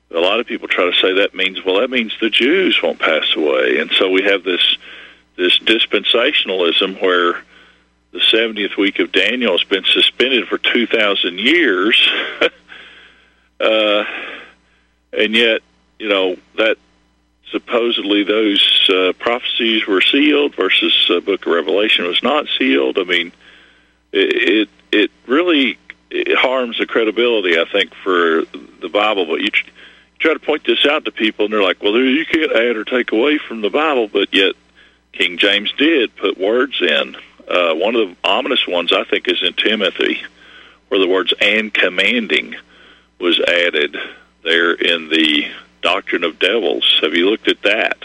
a lot of people try to say that means, well, that means the Jews won't pass away. And so we have this this dispensationalism where the seventieth week of Daniel has been suspended for two thousand years. uh, and yet, you know, that supposedly those uh, prophecies were sealed versus the uh, book of Revelation was not sealed. I mean, it it, it really it harms the credibility, I think, for the Bible. But you tr- try to point this out to people, and they're like, well, you can't add or take away from the Bible. But yet King James did put words in. Uh, one of the ominous ones, I think, is in Timothy, where the words "and commanding" was added there in the Doctrine of Devils. Have you looked at that?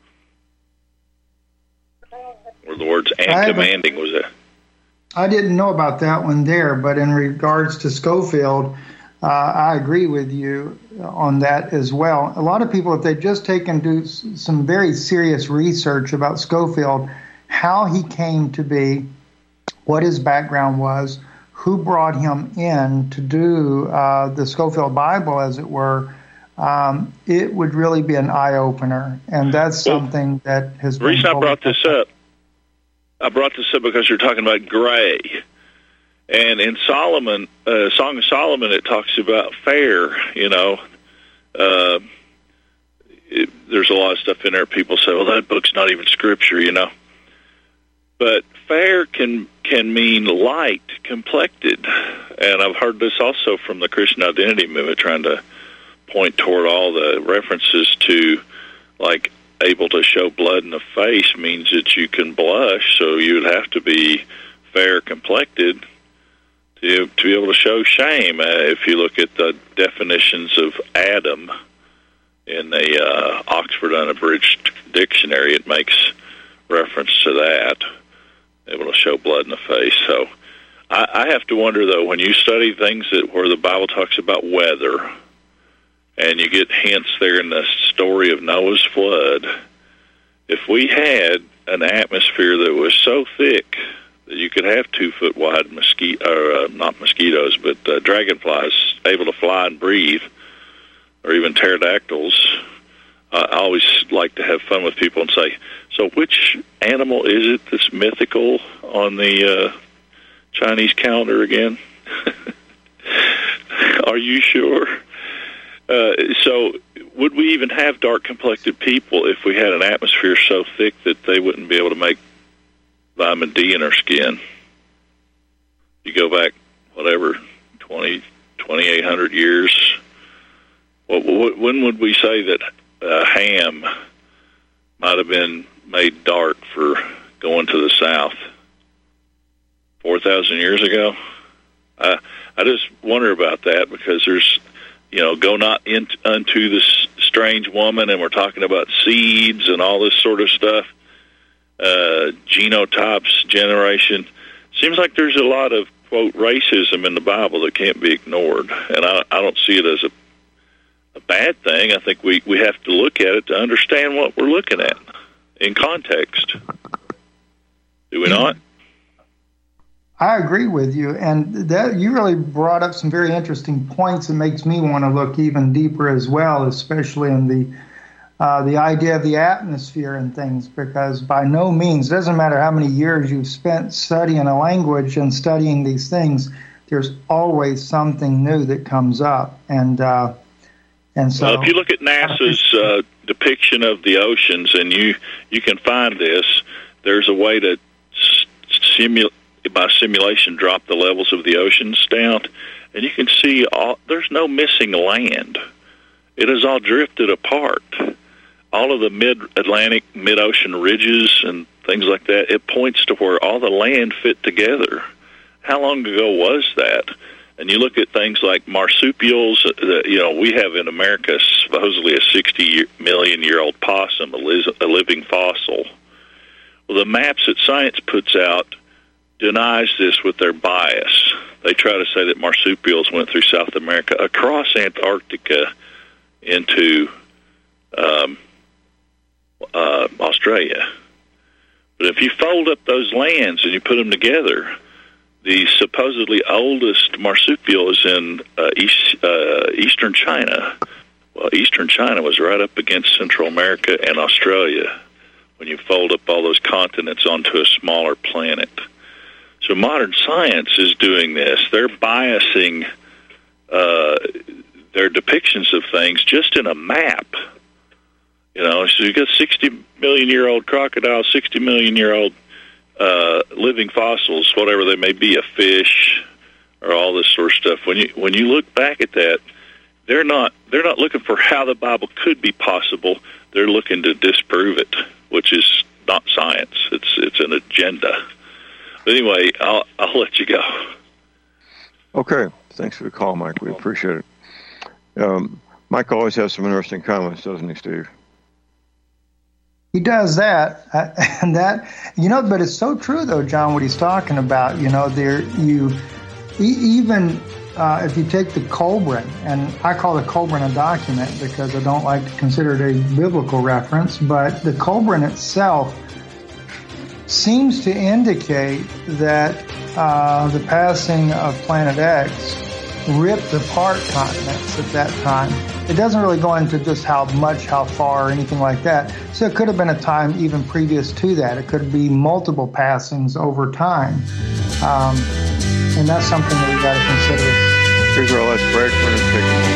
Where the words "and commanding" was there. I didn't know about that one there, but in regards to Scofield, uh, I agree with you on that as well. A lot of people, if they just take and do some very serious research about Scofield, how he came to be, what his background was, who brought him in to do uh, the Scofield Bible, as it were, um, it would really be an eye-opener. And that's something that has been... The reason I brought this up, I brought this up because you're talking about gray. And in Solomon, uh, Song of Solomon, it talks about fair, you know. Uh, it, there's a lot of stuff in there. People say, well, that book's not even scripture, you know. But fair can can mean light, complected. And I've heard this also from the Christian Identity Movement, trying to point toward all the references to, like, able to show blood in the face means that you can blush, so you would have to be fair complected to, to be able to show shame. Uh, if you look at the definitions of Adam in the uh, Oxford Unabridged Dictionary, it makes reference to that, able to show blood in the face. So I, I have to wonder, though, when you study things that where the Bible talks about weather, and you get hints there in the story of Noah's flood, if we had an atmosphere that was so thick that you could have two-foot wide mosquito, or uh, not mosquitoes, but uh, dragonflies able to fly and breathe, or even pterodactyls, uh, I always like to have fun with people and say, so which animal is it that's mythical on the uh, Chinese calendar again? Are you sure? Uh, so would we even have dark-complected people if we had an atmosphere so thick that they wouldn't be able to make vitamin D in our skin? You go back, whatever, twenty, twenty-eight hundred years. What, what, when would we say that uh, ham might have been made dark for going to the south? four thousand years ago? I, I just wonder about that, because there's... You know, go not in, unto this strange woman, and we're talking about seeds and all this sort of stuff. Uh, genotypes, generation. Seems like there's a lot of, quote, racism in the Bible that can't be ignored. And I, I don't see it as a, a bad thing. I think we, we have to look at it to understand what we're looking at in context. Do we not? I agree with you, and that you really brought up some very interesting points that makes me want to look even deeper as well, especially in the uh, the idea of the atmosphere and things, because by no means, it doesn't matter how many years you've spent studying a language and studying these things, there's always something new that comes up, and uh, and so. Well, if you look at NASA's uh, depiction of the oceans, and you you can find this, there's a way to simulate. By simulation, drop the levels of the oceans down, and you can see all, there's no missing land. It has all drifted apart. All of the mid-Atlantic, mid-ocean ridges and things like that, it points to where all the land fit together. How long ago was that? And you look at things like marsupials. Uh, you know, we have in America supposedly a sixty million year old possum, a, liz- a living fossil. Well, the maps that science puts out denies this with their bias. They try to say that marsupials went through South America, across Antarctica, into um, uh, Australia. But if you fold up those lands and you put them together, the supposedly oldest marsupial is in uh, east, uh, eastern China, Well, eastern China was right up against Central America and Australia when you fold up all those continents onto a smaller planet. So modern science is doing this. They're biasing uh, their depictions of things just in a map. You know, so you got sixty million year old crocodiles, sixty million year old uh, living fossils, whatever they may be, a fish or all this sort of stuff. When you when you look back at that, they're not they're not looking for how the Bible could be possible. They're looking to disprove it, which is not science. It's it's an agenda. But anyway, I'll I'll let you go. Okay, thanks for the call, Mike. We appreciate it. Um, Mike always has some interesting comments, doesn't he, Steve? He does that, uh, and that you know, but it's so true though, John. What he's talking about, you know, there you e- even uh, if you take the Kolbrin, and I call the Kolbrin a document because I don't like to consider it a biblical reference, but the Kolbrin itself seems to indicate that uh, the passing of Planet X ripped apart continents at that time. It doesn't really go into just how much, how far, or anything like that. So it could have been a time even previous to that. It could be multiple passings over time. Um, and that's something that we've got to consider. Here's our last break. We're going to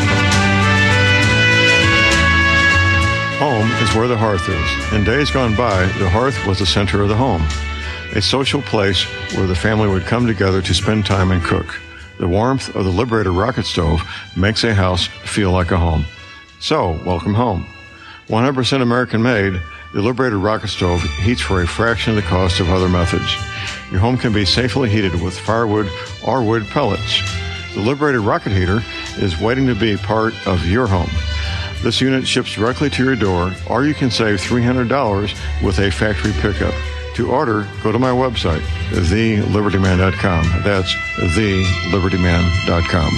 take Home is where the hearth is. In days gone by, the hearth was the center of the home, a social place where the family would come together to spend time and cook. The warmth of the Liberator rocket stove makes a house feel like a home. So, welcome home. one hundred percent American made, the Liberator rocket stove heats for a fraction of the cost of other methods. Your home can be safely heated with firewood or wood pellets. The Liberator rocket heater is waiting to be part of your home. This unit ships directly to your door, or you can save three hundred dollars with a factory pickup. To order, go to my website, the liberty man dot com. That's the liberty man dot com.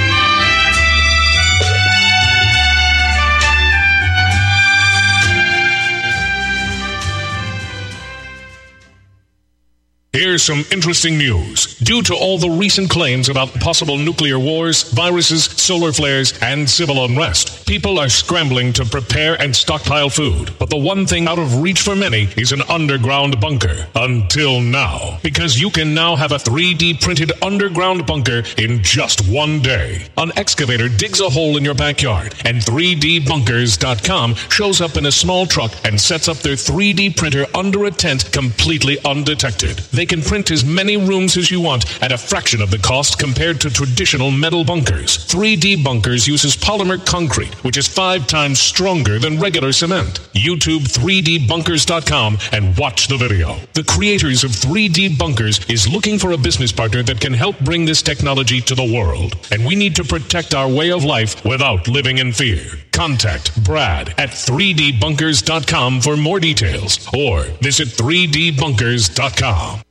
Here's some interesting news. Due to all the recent claims about possible nuclear wars, viruses, solar flares, and civil unrest, people are scrambling to prepare and stockpile food. But the one thing out of reach for many is an underground bunker. Until now. Because you can now have a three D printed underground bunker in just one day. An excavator digs a hole in your backyard, and three D bunkers dot com shows up in a small truck and sets up their three D printer under a tent completely undetected. They can print as many rooms as you want at a fraction of the cost compared to traditional metal bunkers. three D Bunkers uses polymer concrete, which is five times stronger than regular cement. YouTube three D bunkers dot com and watch the video. The creators of three D Bunkers is looking for a business partner that can help bring this technology to the world. And we need to protect our way of life without living in fear. Contact Brad at three D bunkers dot com for more details, or visit three D bunkers dot com.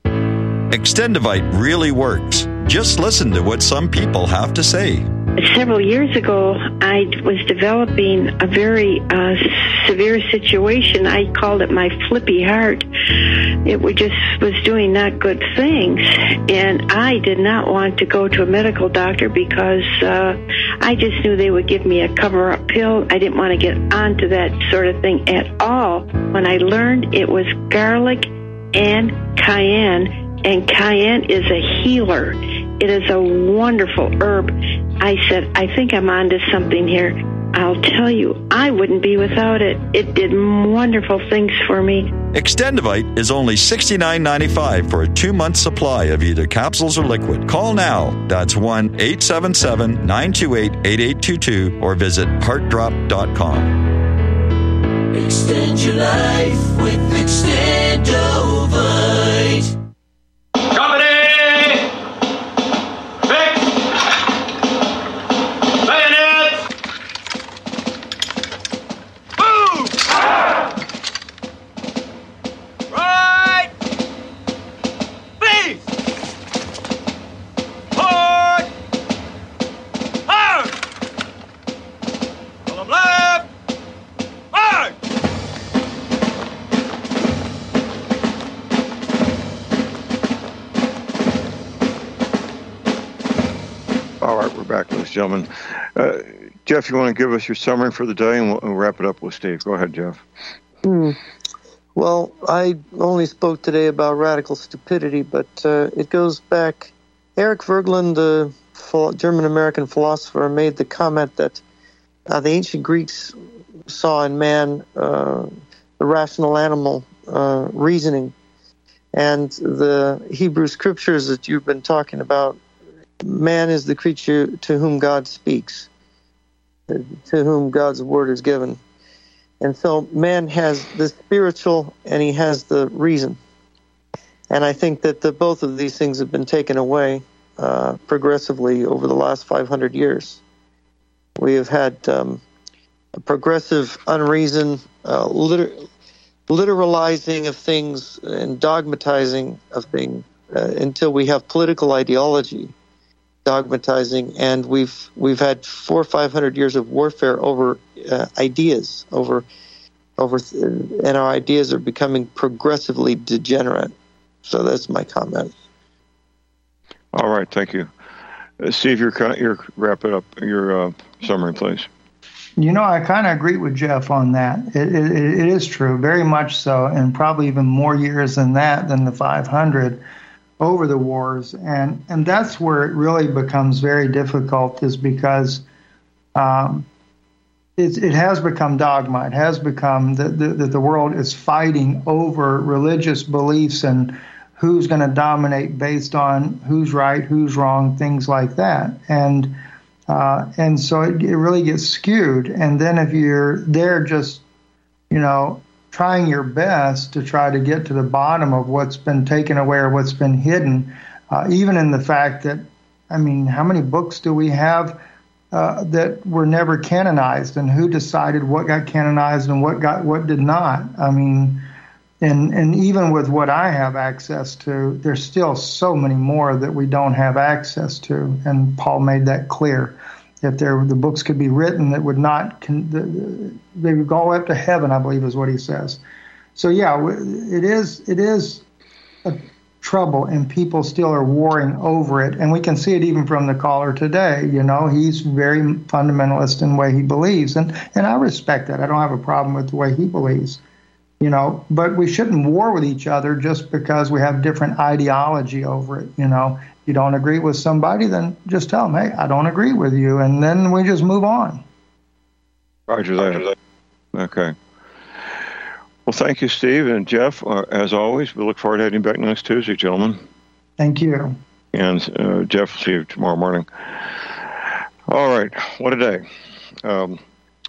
Extendivite really works. Just listen to what some people have to say. Several years ago, I was developing a very uh, severe situation. I called it my flippy heart. It was just was doing not good things, and I did not want to go to a medical doctor because uh, I just knew they would give me a cover-up pill. I didn't want to get onto that sort of thing at all. When I learned it was garlic and cayenne, and cayenne is a healer. It is a wonderful herb. I said, I think I'm onto something here. I'll tell you, I wouldn't be without it. It did wonderful things for me. Extendivite is only sixty-nine ninety-five for a two-month supply of either capsules or liquid. Call now. That's one eight seven seven, nine two eight, eight eight two two or visit heart drop dot com. Extend your life with Extendovite. Company! Fix! Bayonets! Move! Right! Please! Forward! Hard! Column left! Hard! All right, we're back, ladies and gentlemen. Uh, Jeff, you want to give us your summary for the day, and we'll, we'll wrap it up with Steve. Go ahead, Jeff. Hmm. Well, I only spoke today about radical stupidity, but uh, it goes back. Eric Voegelin, the German-American philosopher, made the comment that uh, the ancient Greeks saw in man uh, the rational animal uh, reasoning. And the Hebrew scriptures that you've been talking about, man is the creature to whom God speaks, to whom God's word is given. And so man has the spiritual and he has the reason. And I think that the, both of these things have been taken away uh, progressively over the last five hundred years. We have had um, a progressive unreason, uh, liter- literalizing of things and dogmatizing of things uh, until we have political ideology dogmatizing, and we've we've had four or five hundred years of warfare over uh, ideas, over over, th- and our ideas are becoming progressively degenerate. So that's my comment. All right, thank you, uh, Steve. Your your wrap it up. Your uh, summary, please. You know, I kind of agree with Jeff on that. It, it, it is true, very much so, and probably even more years than that, than the five hundred. Over the wars, and and that's where it really becomes very difficult, is because um, it, it has become dogma. It has become that the, the, the world is fighting over religious beliefs and who's going to dominate based on who's right, who's wrong, things like that. And uh, and so it, it really gets skewed. And then if you're there just, you know, trying your best to try to get to the bottom of what's been taken away or what's been hidden, uh, even in the fact that, I mean, how many books do we have uh, that were never canonized, and who decided what got canonized and what got what did not? I mean, and and even with what I have access to, there's still so many more that we don't have access to, and Paul made that clear. If there the books could be written that would not, they would go up to heaven, I believe is what he says. So yeah, it is it is a trouble, and people still are warring over it, and we can see it even from the caller today. You know, he's very fundamentalist in the way he believes, and and I respect that. I don't have a problem with the way he believes. You know, but we shouldn't war with each other just because we have different ideology over it. You know, you don't agree with somebody, then just tell them, hey, I don't agree with you, and then we just move on. Roger that. Okay. Well, thank you, Steve and Jeff. Uh, as always, we look forward to having you back next Tuesday, gentlemen. Thank you. And uh, Jeff, will see you tomorrow morning. All right. What a day. Um,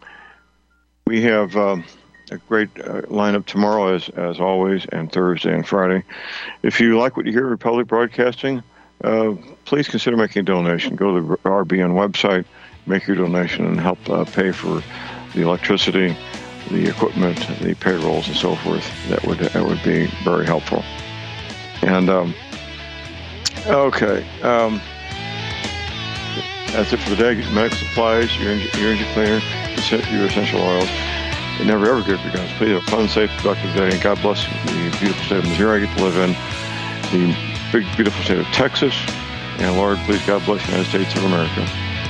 we have um, a great uh, lineup tomorrow, as as always, and Thursday and Friday. If you like what you hear at Republic Broadcasting, uh, please consider making a donation. Go to the R B N website, make your donation, and help uh, pay for the electricity, the equipment, the payrolls, and so forth. That would that would be very helpful. And um, okay, um, that's it for the day. Medical supplies, your engine, your engine cleaner, your essential oils. It never ever good for guys. Please have a fun, safe, productive day, and God bless the beautiful state of Missouri I get to live in, the big, beautiful state of Texas, and Lord, please God bless the United States of America.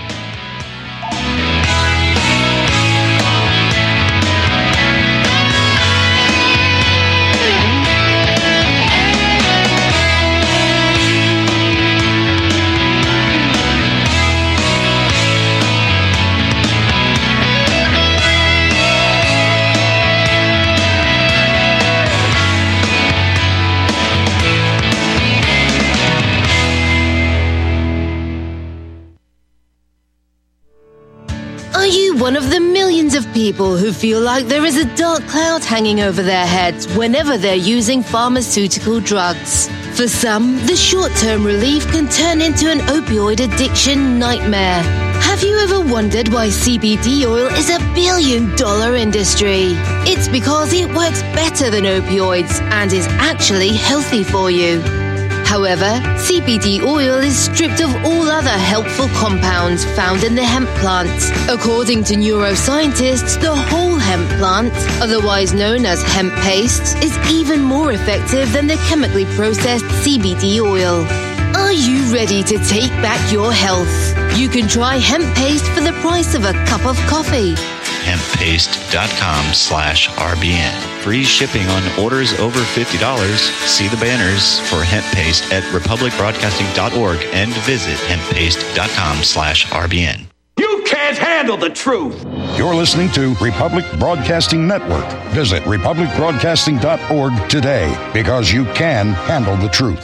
One of the millions of people who feel like there is a dark cloud hanging over their heads whenever they're using pharmaceutical drugs. For some, the short-term relief can turn into an opioid addiction nightmare. Have you ever wondered why C B D oil is a billion-dollar industry? It's because it works better than opioids and is actually healthy for you. However, C B D oil is stripped of all other helpful compounds found in the hemp plant. According to neuroscientists, the whole hemp plant, otherwise known as hemp paste, is even more effective than the chemically processed C B D oil. Are you ready to take back your health? You can try hemp paste for the price of a cup of coffee. hemppaste.com slash RBN. Free shipping on orders over fifty dollars. See the banners for hemp paste at republic broadcasting dot org and visit hemppaste.com slash RBN. You can't handle the truth. You're listening to Republic Broadcasting Network. Visit republic broadcasting dot org today because you can handle the truth.